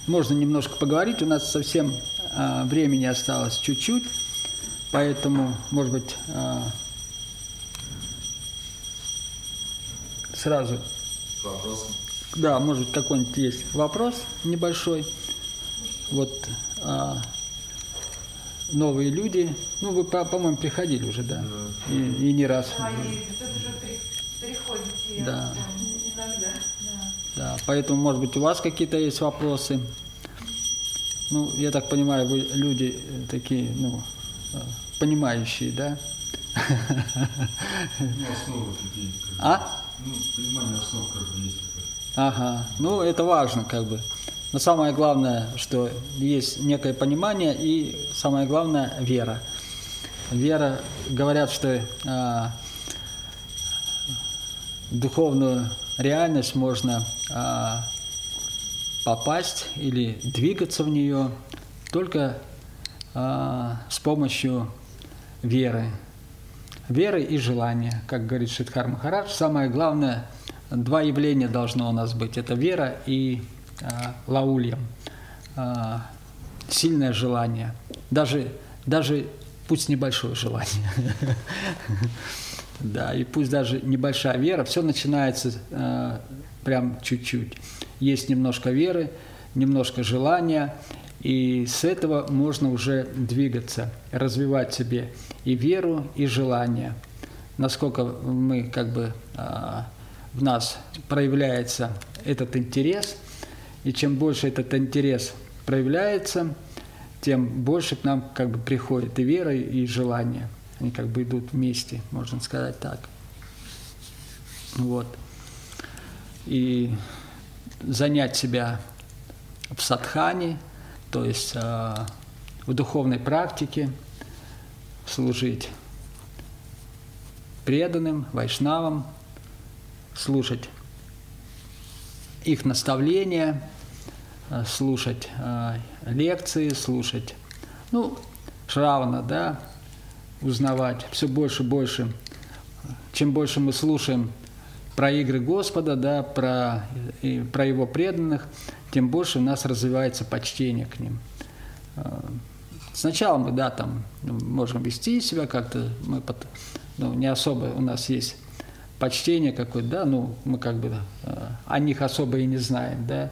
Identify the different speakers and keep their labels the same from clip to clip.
Speaker 1: можно немножко поговорить. У нас совсем времени осталось чуть-чуть, поэтому, может быть, сразу.
Speaker 2: Вопросы?
Speaker 1: Да, может, какой-нибудь есть вопрос небольшой. Вот новые люди, ну, вы, по-моему, приходили уже, да? И не раз.
Speaker 3: И тут уже приходите,
Speaker 1: да.
Speaker 3: Иногда.
Speaker 1: Да, поэтому, может быть, у вас какие-то есть вопросы. Ну, я так понимаю, вы люди такие, ну, понимающие, да?
Speaker 2: Ну, основы какие-то. Ну, понимание основ как бы есть такое.
Speaker 1: Ага, ну, это важно, как бы. Но самое главное, что есть некое понимание и, самое главное, вера. Вера, говорят, что духовную реальность можно попасть или двигаться в нее только с помощью веры. Веры и желания, как говорит Шридхар Махарадж. Самое главное, два явления должно у нас быть. Это вера и лаульям, сильное желание, даже пусть небольшое желание, да, и пусть даже небольшая вера, все начинается прям чуть-чуть. Есть немножко веры, немножко желания, и с этого можно уже двигаться, развивать себе и веру, и желание. Насколько мы как бы в нас проявляется этот интерес. И чем больше этот интерес проявляется, тем больше к нам как бы приходит и вера, и желание. Они как бы идут вместе, можно сказать так. Вот. И занять себя в садхане, то есть в духовной практике, служить преданным, вайшнавам, слушать их наставления, слушать лекции, слушать, ну, шравана, да, узнавать все больше и больше. Чем больше мы слушаем про игры Господа, да, про Его преданных, тем больше у нас развивается почтение к ним. Сначала мы, да, там, можем вести себя как-то, мы не особо у нас есть почтение какое-то, да, ну, мы как бы о них особо и не знаем, да.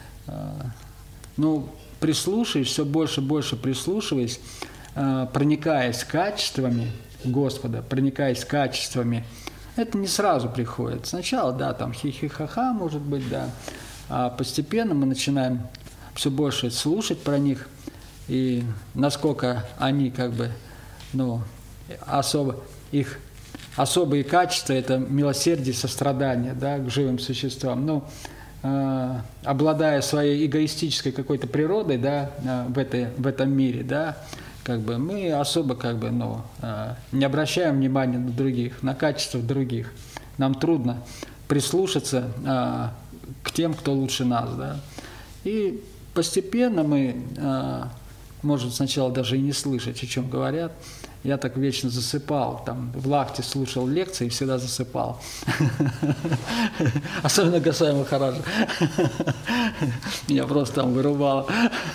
Speaker 1: Ну, прислушиваясь, все больше и больше прислушиваясь, проникаясь качествами Господа, проникаясь качествами, это не сразу приходит. Сначала, да, там хихи-ха-ха, может быть, да, а постепенно мы начинаем все больше слушать про них, и насколько они как бы, ну, их особые качества – это милосердие, сострадание, да, к живым существам. Ну, обладая своей эгоистической какой-то природой, да, в этом мире, да, как бы мы особо как бы, ну, не обращаем внимания на других, на качества других. Нам трудно прислушаться к тем, кто лучше нас, да. И постепенно мы можем сначала даже и не слышать, о чем говорят. Я так вечно засыпал, там в Лахте слушал лекции и всегда засыпал. Особенно Госвами Махараджа. Меня просто там вырубало.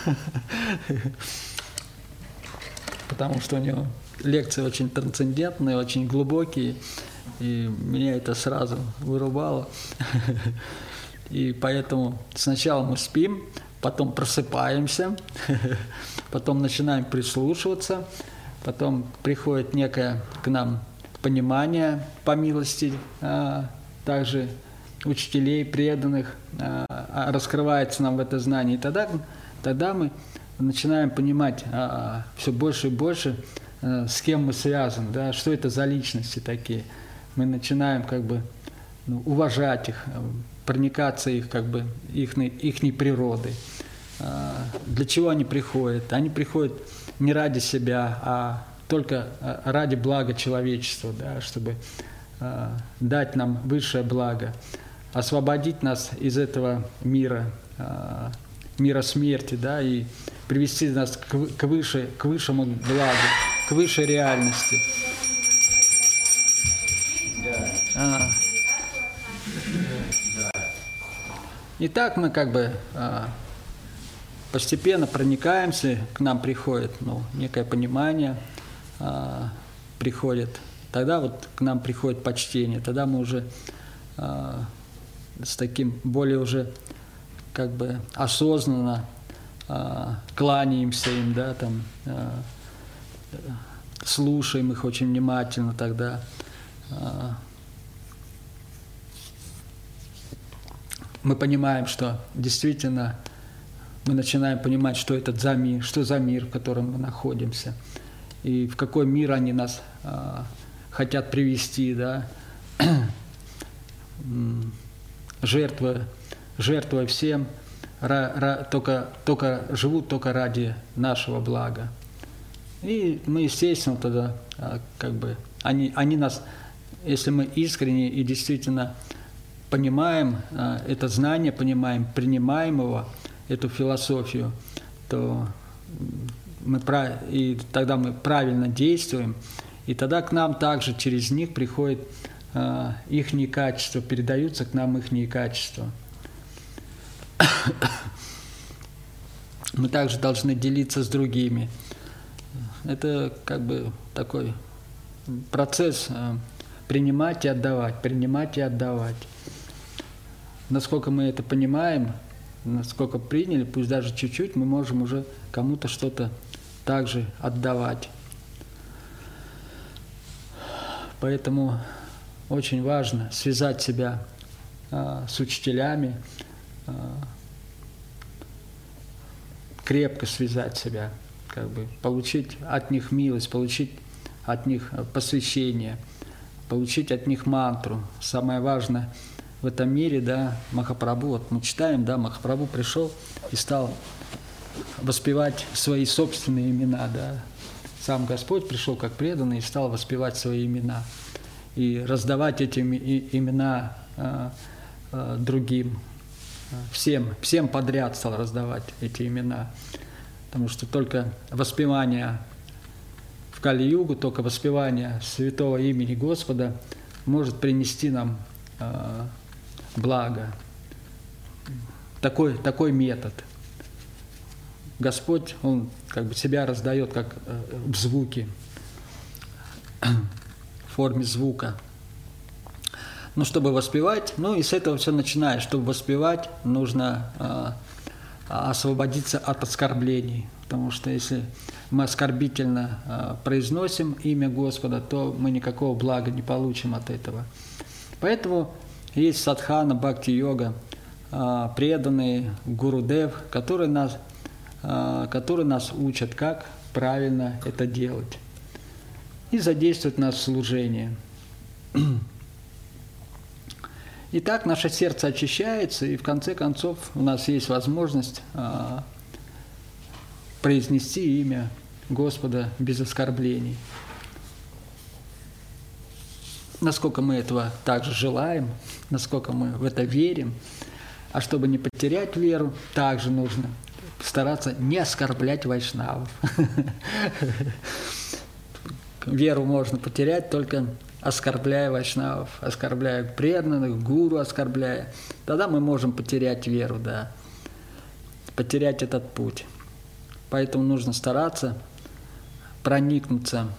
Speaker 1: Потому что у него лекции очень трансцендентные, очень глубокие, и меня это сразу вырубало. И поэтому сначала мы спим, потом просыпаемся, потом начинаем прислушиваться, потом приходит некое к нам понимание по милости также учителей, преданных, раскрывается нам в это знание. И тогда мы начинаем понимать все больше и больше, с кем мы связаны, да, что это за личности такие. Мы начинаем как бы, ну, уважать их, проникаться их, как бы, ихней природой. Для чего они приходят? Они приходят не ради себя, а только ради блага человечества, да, чтобы дать нам высшее благо, освободить нас из этого мира смерти, да, и привести нас к высшему благу, к высшей реальности. И так мы как бы постепенно проникаемся, к нам приходит некое понимание, приходит. Тогда вот к нам приходит почтение, тогда мы уже с таким более уже как бы осознанно кланяемся им, да, там, слушаем их очень внимательно тогда. Мы понимаем, что действительно мы начинаем понимать, что это за мир, что за мир, в котором мы находимся, и в какой мир они нас хотят привести, да, жертвуя всем, только живут только ради нашего блага. И мы, естественно, тогда как бы они нас, если мы искренне и действительно понимаем это знание, принимаем его, эту философию, то тогда мы правильно действуем, и тогда к нам также через них приходят ихние качества, передаются к нам ихние качества. Мы также должны делиться с другими. Это как бы такой процесс принимать и отдавать, принимать и отдавать. Насколько мы это понимаем, насколько приняли, пусть даже чуть-чуть, мы можем уже кому-то что-то также отдавать. Поэтому очень важно связать себя с учителями, крепко связать себя, как бы получить от них милость, получить от них посвящение, получить от них мантру. Самое важное в этом мире, да, Махапрабху, вот мы читаем, да, Махапрабху пришел и стал воспевать свои собственные имена, да. Сам Господь пришел как преданный и стал воспевать свои имена и раздавать эти имена другим. Всем подряд стал раздавать эти имена. Потому что только воспевание в Кали-югу, только воспевание святого имени Господа может принести нам благо. Такой метод. Господь, Он как бы себя раздает как в звуке, в форме звука. Но чтобы воспевать, и с этого все начинаешь. Чтобы воспевать, нужно освободиться от оскорблений. Потому что если мы оскорбительно произносим имя Господа, то мы никакого блага не получим от этого. Поэтому есть садхана, бхакти-йога, преданные, гурудев, которые нас учат, как правильно это делать. И задействуют нас в служении. И так наше сердце очищается, и в конце концов у нас есть возможность произнести имя Господа без оскорблений. Насколько мы этого также желаем, насколько мы в это верим. А чтобы не потерять веру, также нужно стараться не оскорблять вайшнавов. Веру можно потерять только оскорбляя вайшнавов, оскорбляя преданных, гуру оскорбляя. Тогда мы можем потерять веру, да, потерять этот путь. Поэтому нужно стараться проникнуться,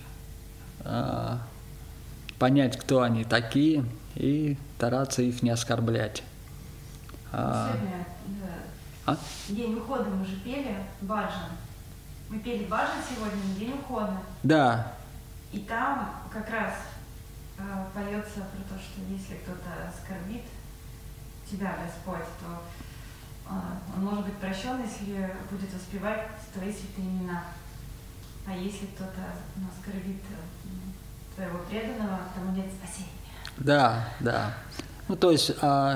Speaker 1: понять, кто они такие, и стараться их не оскорблять.
Speaker 3: Сегодня, день ухода мы же пели баджан. Мы пели баджан сегодня на день ухода.
Speaker 1: Да.
Speaker 3: И там как раз поется про то, что если кто-то оскорбит тебя, Господь, то он может быть прощен, если будет воспевать твои святые имена. А если кто-то оскорбит твоего преданного, тому нет спасения.
Speaker 1: Да, да. То есть,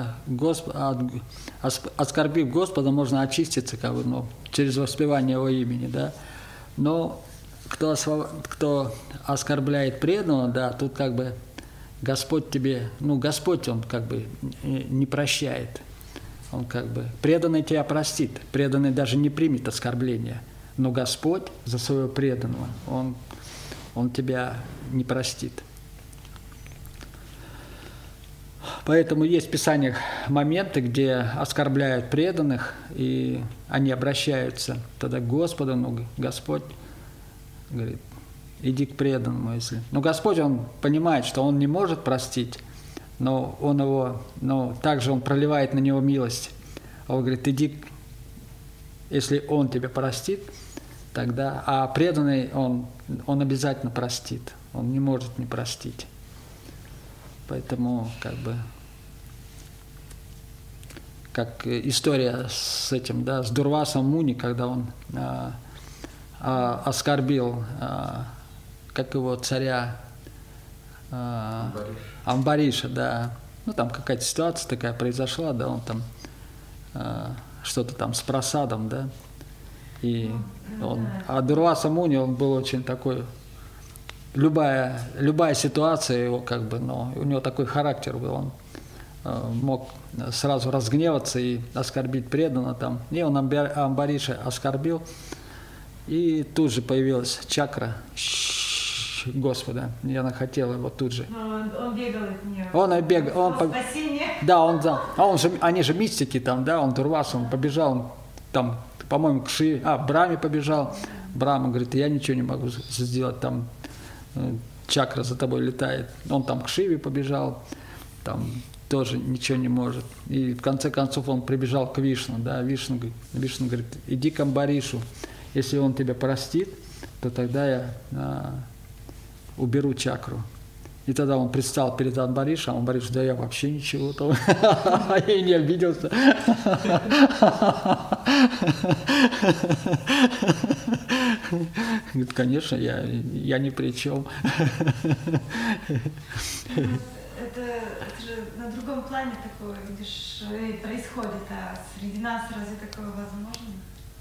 Speaker 1: оскорбив Господа, можно очиститься через воспевание Его имени, да. Но кто оскорбляет преданного, да, тут как бы Господь тебе, Господь, Он как бы не прощает. Он как бы, преданный тебя простит, преданный даже не примет оскорбления, но Господь за своего преданного, Он тебя не простит. Поэтому есть в Писаниях моменты, где оскорбляют преданных, и они обращаются тогда к Господу, но Господь говорит, иди к преданному, если. Но Господь, Он понимает, что Он не может простить, но также Он проливает на него милость. А Он говорит, иди, если Он тебя простит, тогда, а преданный он обязательно простит, он не может не простить. Поэтому как история с этим, да, с Дурвасом Муни, когда он оскорбил, как его царя Амбариша, да, ну там какая-то ситуация такая произошла, да, он там что-то там с просадом, да, и а Дурваса Муни, он был очень такой, любая ситуация его но у него такой характер был, он мог сразу разгневаться и оскорбить преданного там, и он Амбариша оскорбил, и тут же появилась чакра Господа, и она хотела его тут же.
Speaker 3: Он бегал от нее.
Speaker 1: Он бегал,
Speaker 3: спасение.
Speaker 1: Да, они же мистики там, да, он Дурваса, он побежал, он там, по-моему, к Браме побежал. Брама говорит, я ничего не могу сделать, там чакра за тобой летает. Он там к Шиве побежал, там тоже ничего не может. И в конце концов он прибежал к Вишну, да, Вишну говорит, иди к Амбаришу, если он тебя простит, то тогда я уберу чакру. И тогда он предстал перед Амбаришем, Амбариш, да я вообще ничего там, я и не обиделся. Говорит, конечно, я ни при чем.
Speaker 3: Это же на другом плане такое, видишь, происходит, а среди нас разве такое возможно?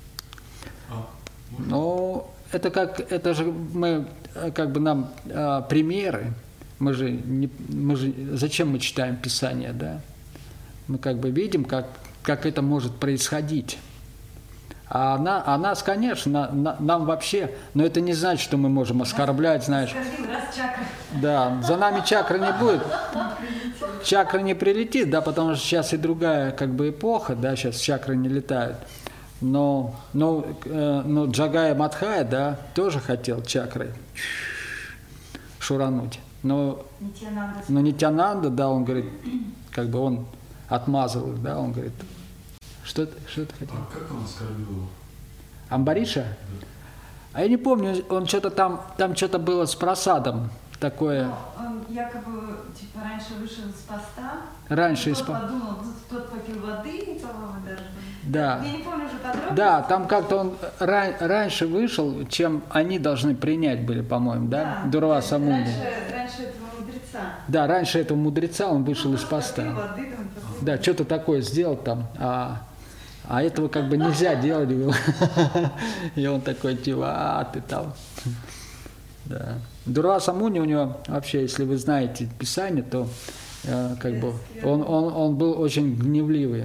Speaker 1: Ну, это же мы, нам примеры. Мы же зачем мы читаем Писание, да? Мы видим, как это может происходить. А нас, конечно, нам вообще, но это не значит, что мы можем оскорблять, знаешь. Да, за нами чакра не будет. Чакра не прилетит, да, потому что сейчас и другая эпоха, да, сейчас чакры не летают. Но Джагая Мадхая, да, тоже хотел чакрой шурануть. Но Нитянанда, да, он говорит, он отмазал их, да, он говорит, что ты хотел?
Speaker 2: А как он оскорбил его?
Speaker 1: Амбариша? Да. А я не помню, он что-то там что-то было с просадом такое.
Speaker 3: Он якобы, раньше вышел из поста.
Speaker 1: Раньше из поста.
Speaker 3: Подумал, тот попил воды, по-моему, даже.
Speaker 1: Да.
Speaker 3: Я не помню уже подробно.
Speaker 1: Да, там как-то он раньше вышел, чем они должны принять были, по-моему, да? Дурваса Муни.
Speaker 3: Раньше этого мудреца.
Speaker 1: Да, раньше этого мудреца он вышел из поста.
Speaker 3: Воды,
Speaker 1: да, что-то такое сделал там, а этого нельзя делать было. И он такой, ты там. Да. Дурваса Муни у него, вообще, если вы знаете Писание, то он был очень гневливый.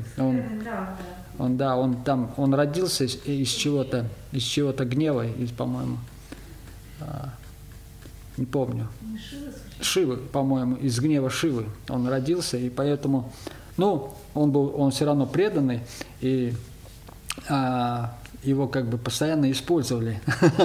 Speaker 1: Он родился из чего-то гнева, по-моему, не помню. Шивы, по-моему, из гнева Шивы он родился, и поэтому, он все равно преданный, и его постоянно использовали.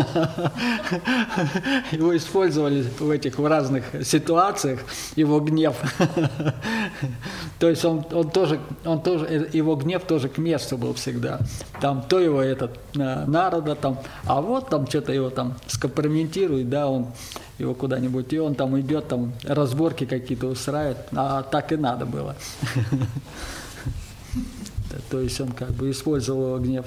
Speaker 1: Его использовали в разных ситуациях, его гнев. То есть он тоже, его гнев тоже к месту был всегда. Там то его народа там, а вот там что-то его там скомпрометирует, да, он его куда-нибудь, и он там идет, там разборки какие-то устраивает, а так и надо было. То есть он использовал его гнев.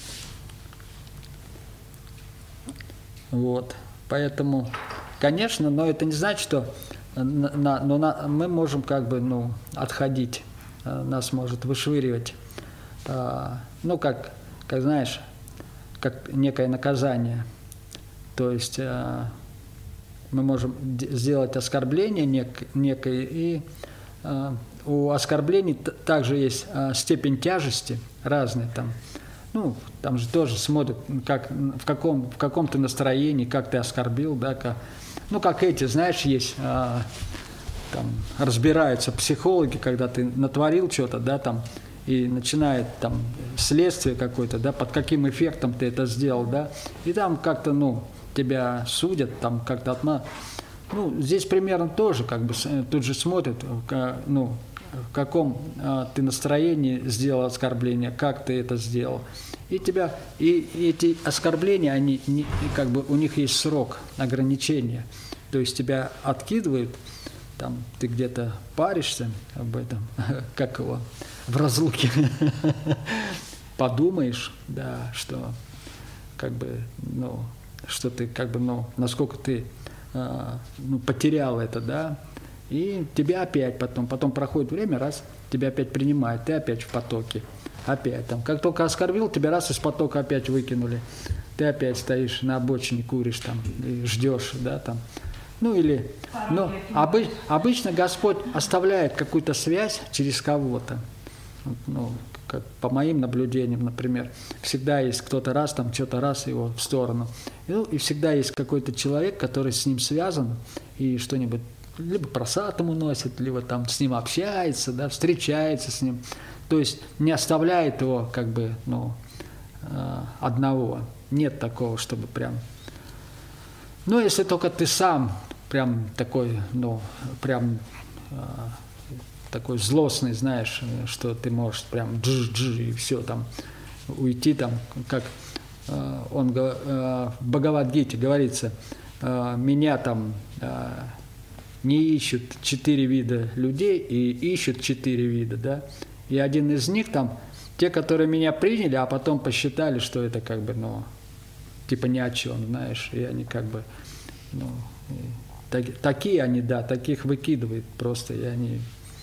Speaker 1: Вот. Поэтому, конечно, но это не значит, что мы можем отходить, нас может вышвыривать, как знаешь, как некое наказание. То есть мы можем сделать оскорбление некое, и у оскорблений также есть степень тяжести разная там. Там же тоже смотрят, в каком ты настроении, как ты оскорбил, да, как эти, знаешь, есть там разбираются психологи, когда ты натворил что-то, да, там, и начинает там следствие какое-то, да, под каким эффектом ты это сделал, да, и там как-то, ну, тебя судят, там как-то ну, здесь примерно тоже, как бы, тут же смотрят, ну, в каком ты настроении сделал оскорбление, как ты это сделал. И тебя, и эти оскорбления, они, как бы, у них есть срок ограничения. То есть тебя откидывают, там, ты где-то паришься об этом, как его, в разлуке, подумаешь, да, что, как бы, ну, что ты, как бы, ну, насколько ты, ну, потерял это, да, и тебя опять потом проходит время, раз, тебя опять принимают, ты опять в потоке, опять там, как только оскорбил, тебя раз из потока опять выкинули, ты опять стоишь на обочине, куришь там, и ждешь, да, там, ну или, ну, обычно Господь оставляет какую-то связь через кого-то, ну, как по моим наблюдениям, например, всегда есть кто-то раз, там, что-то раз его в сторону, ну, и всегда есть какой-то человек, который с ним связан, и что-нибудь либо просад ему носит, либо там с ним общается, да, встречается с ним, то есть не оставляет его, как бы, ну, одного, нет такого, чтобы прям, ну, если только ты сам прям такой, ну, прям такой злостный, знаешь, что ты можешь прям и все там уйти там, как он в Бхагавад-гите говорится, меня там не ищут 4 вида людей и ищут 4 вида, да, и один из них там, те, которые меня приняли, а потом посчитали, что это как бы, ну, типа ни о чем, знаешь, и они как бы, ну, такие они, да, таких выкидывают просто, и они,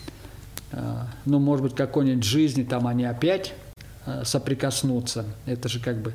Speaker 1: ну, может быть, какой-нибудь жизни там они опять соприкоснутся, это же как бы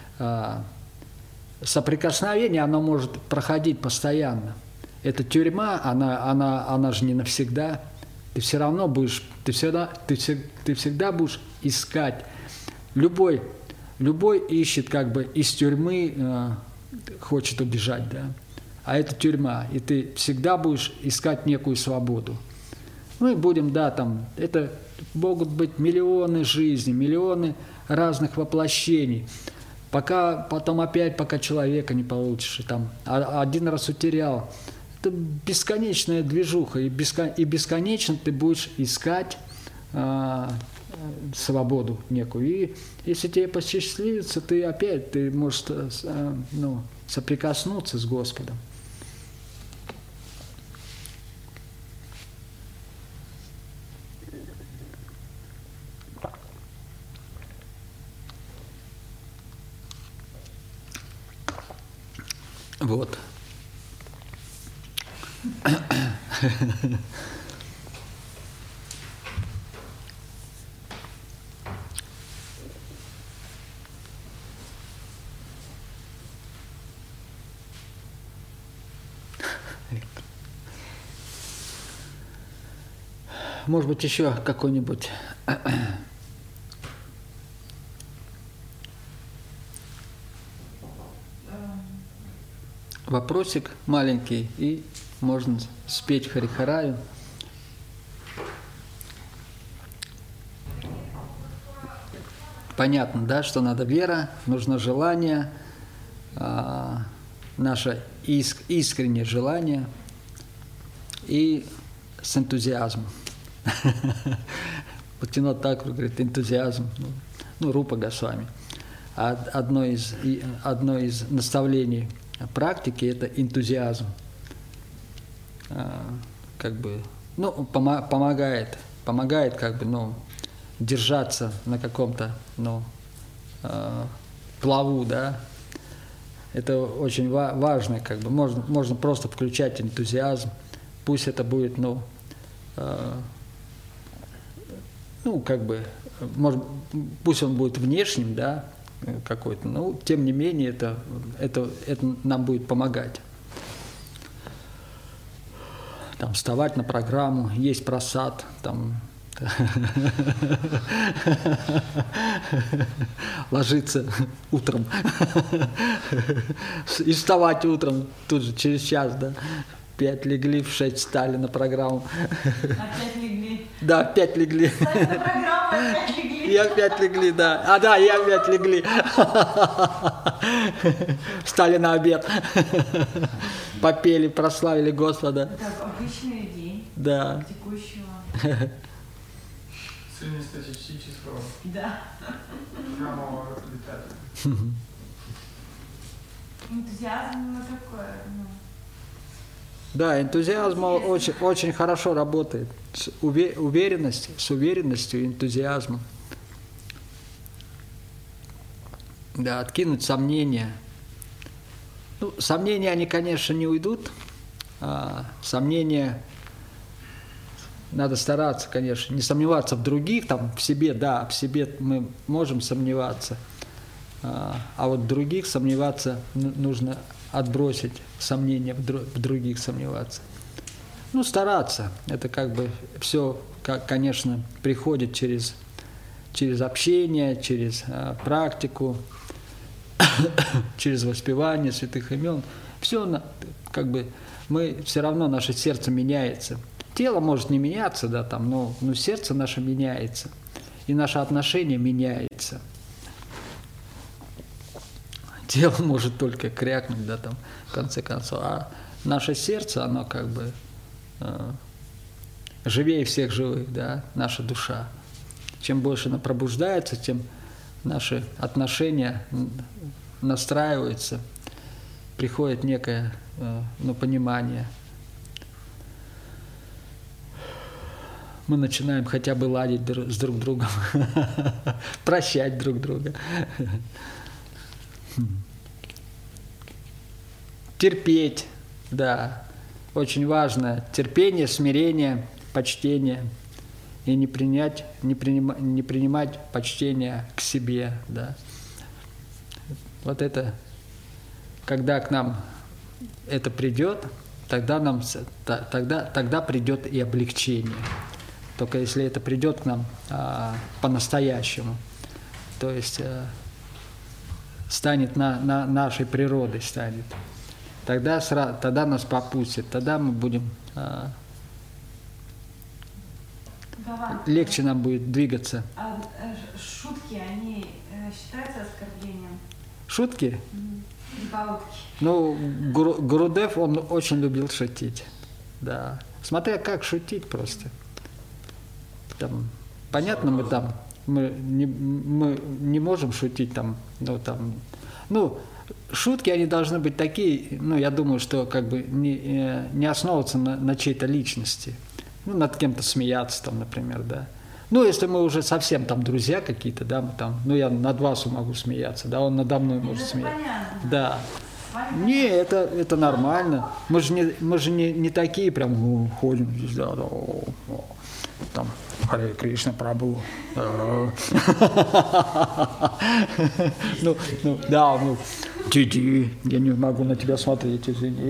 Speaker 1: соприкосновение, оно может проходить постоянно. Эта тюрьма, она же не навсегда. Ты все равно будешь, ты всегда будешь искать. Любой ищет как бы из тюрьмы, хочет убежать, да. А это тюрьма, и ты всегда будешь искать некую свободу. Ну и будем, да, там, это могут быть миллионы жизней, миллионы разных воплощений. Пока человека не получишь, и там один раз утерял. Это бесконечная движуха, и бесконечно ты будешь искать свободу некую. И если тебе посчастливится, ты можешь, ну, соприкоснуться с Господом. Вот. Может быть, еще какой-нибудь вопросик маленький, и можно спеть Харихараю. Понятно, да, что надо вера, нужно желание, наше искреннее желание и с энтузиазмом. Бхактивинода Тхакур говорит, энтузиазм, ну, Рупа Госвами. Одно из наставлений практики – это энтузиазм. Как бы, ну, помогает как бы, ну, держаться на каком-то, ну, плаву, да. Это очень важно, как бы, можно просто включать энтузиазм, пусть это будет, ну, как бы, пусть он будет внешним, да, какой-то, но тем не менее это нам будет помогать. Там вставать на программу, есть просад, там ложиться утром и вставать утром тут же через час, да, 5 легли, в 6 встали на программу.
Speaker 3: Опять легли.
Speaker 1: Да, 5 легли.
Speaker 3: Встали на программу, опять легли.
Speaker 1: И опять легли, да. Да, и опять легли. Встали на обед. Попели, прославили Господа.
Speaker 3: Это обычный день
Speaker 1: Да.
Speaker 3: текущего.
Speaker 2: Среднестатистического
Speaker 3: Да.
Speaker 2: храмового обитателя.
Speaker 3: Энтузиазм такое.
Speaker 1: Да, энтузиазм очень, очень хорошо работает. С уверенностью и энтузиазмом. Да, откинуть сомнения. Ну, сомнения, они, конечно, не уйдут. Сомнения надо стараться, конечно, не сомневаться в других, там, в себе, да, в себе мы можем сомневаться. А вот в других сомневаться нужно отбросить сомнения в других сомневаться. Ну, стараться. Это как бы все, конечно, приходит через общение, через практику, через воспевание святых имен. Все как бы мы все равно, наше сердце меняется. Тело может не меняться, да, там, но сердце наше меняется. И наше отношение меняется. Тело может только крякнуть, да, там, в конце концов. А наше сердце, оно как бы живее всех живых, да, наша душа. Чем больше она пробуждается, тем наши отношения настраиваются, приходит некое понимание. Мы начинаем хотя бы ладить с друг другом, прощать друг друга. Терпеть, да, очень важно. Терпение, смирение, почтение. И не принимать почтение к себе, да. Вот это, когда к нам это придет, тогда придет и облегчение. Только если это придет к нам по-настоящему, то есть станет нашей природой, станет. Тогда нас попустит, тогда мы будем, легче нам будет двигаться.
Speaker 3: А шутки, они считаются оскорблением?
Speaker 1: Шутки?
Speaker 3: Прибаутки.
Speaker 1: Ну, Гурудев, он очень любил шутить, да. Смотря как шутить просто. Там, понятно, мы не можем шутить там, шутки, они должны быть такие, я думаю, что как бы не основываться на чьей-то личности. Над кем-то смеяться там, например, да. Если мы уже совсем там друзья какие-то, да, мы там, я над Васу могу смеяться, да, он надо мной может смеяться.
Speaker 3: Понятно.
Speaker 1: Да. Не, это нормально. Мы же не такие прям ходим здесь, да, там, Харе Кришна Прабху. Диди, я не могу на тебя смотреть, извини.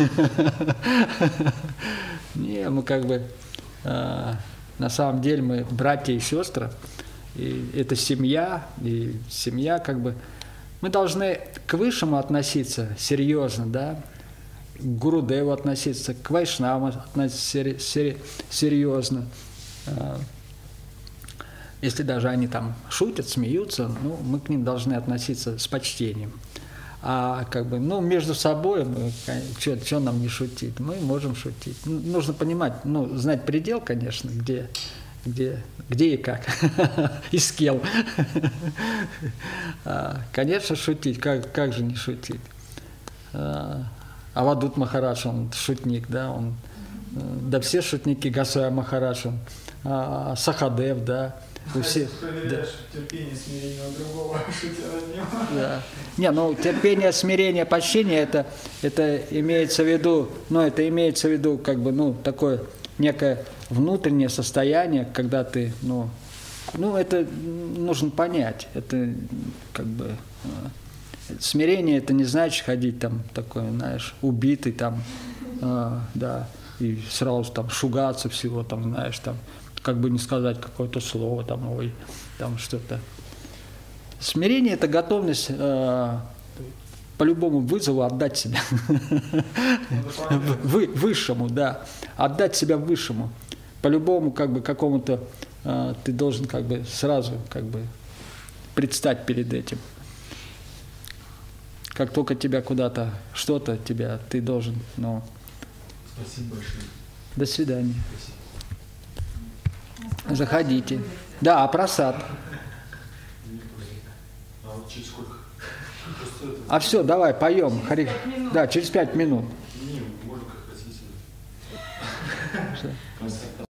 Speaker 1: Не, мы как бы, на самом деле мы братья и сестры, и это семья, и семья как бы, мы должны к высшему относиться серьезно, да, к Гурудеву относиться, к Вайшнавам относиться серьезно. Если даже они там шутят, смеются, мы к ним должны относиться с почтением. А как бы, между собой, что нам не шутить, мы можем шутить. Нужно понимать, знать предел, конечно, где и как, и с кем. Конечно, шутить, как же не шутить. Авадут Махарадж, он шутник, да, все шутники, Госвами Махарадж, Сахадев, да.
Speaker 2: Ты проверяешь терпение, смирение у другого, шутя над ним.
Speaker 1: Да. Терпение, смирение, почтение, это имеется в виду, как бы, такое некое внутреннее состояние, когда ты, это нужно понять, это как бы, смирение, это не значит ходить там такой, знаешь, убитый там, да, и сразу там шугаться всего, там, знаешь, там, как бы не сказать какое-то слово, там что-то. Смирение – это готовность по любому вызову отдать себя. Высшему, да. Отдать себя высшему. По любому как бы какому-то ты должен как бы сразу как бы предстать перед этим. Как только тебя куда-то, что-то тебя, ты должен, но...
Speaker 2: Спасибо большое.
Speaker 1: До свидания.
Speaker 2: Спасибо.
Speaker 1: Заходите. Да, просад.
Speaker 2: А вот через сколько?
Speaker 1: А все, давай, поем. Да, через 5 минут.